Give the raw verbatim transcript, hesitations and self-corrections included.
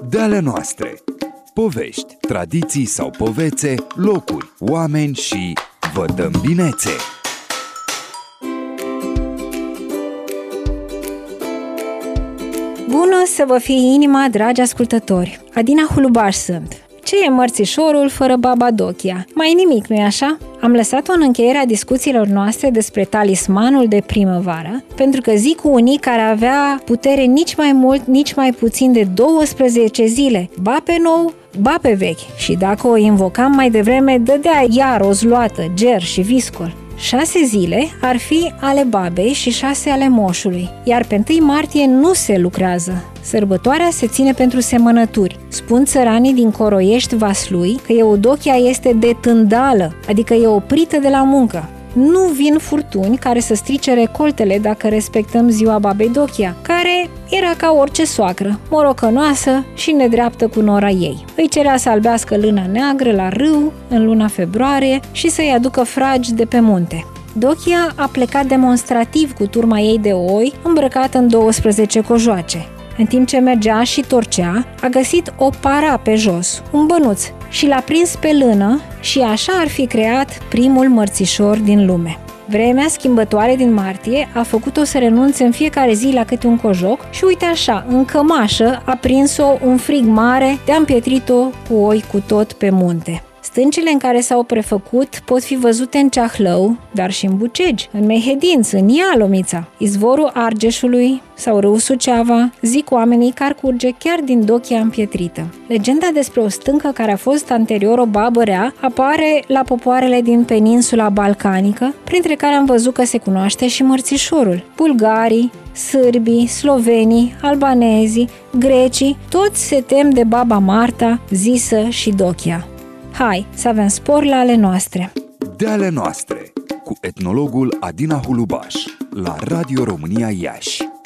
De ale noastre. Povești, tradiții sau povețe, locuri, oameni și vă dăm binețe! Bună să vă fie inima, dragi ascultători! Adina Hulubaș sunt. Ce e mărțișorul fără baba Dochia? Mai nimic, nu-i așa? Am lăsat-o în încheierea discuțiilor noastre despre talismanul de primăvară, pentru că zic cu unii care avea putere nici mai mult, nici mai puțin de douăsprezece zile, ba pe nou, ba pe vechi. Și dacă o invocam mai devreme, dădea iar o zluată, ger și viscol. Șase zile ar fi ale babei și șase ale moșului, iar pe întâi martie nu se lucrează. Sărbătoarea se ține pentru semănături. Spun țăranii din Coroiești Vaslui că Eudochia este de tândală, adică e oprită de la muncă. Nu vin furtuni care să strice recoltele dacă respectăm ziua babei Dochia, care era ca orice soacră, morocănoasă și nedreaptă cu nora ei. Îi cerea să albească lâna neagră la râu în luna februarie și să-i aducă fragi de pe munte. Dochia a plecat demonstrativ cu turma ei de oi, îmbrăcată în douăsprezece cojoace. În timp ce mergea și torcea, a găsit o para pe jos, un bănuț, și l-a prins pe lână și așa ar fi creat primul mărțișor din lume. Vremea schimbătoare din martie a făcut-o să renunțe în fiecare zi la câte un cojoc și uite așa, în cămașă a prins-o un frig mare de-a împietrit-o cu oi cu tot pe munte. Stâncile în care s-au prefăcut pot fi văzute în Ceahlău, dar și în Bucegi, în Mehedinț, în Ialomița, izvorul Argeșului sau râul Suceava, zic oamenii că ar curge chiar din Dochia împietrită. Legenda despre o stâncă care a fost anterior o babă rea apare la popoarele din peninsula balcanică, printre care am văzut că se cunoaște și mărțișorul. Bulgarii, sârbii, slovenii, albanezii, grecii, toți se tem de baba Marta, zisă și Dochia. Hai, să avem spor la ale noastre! De ale noastre, cu etnologul Adina Hulubaș, la Radio România Iași.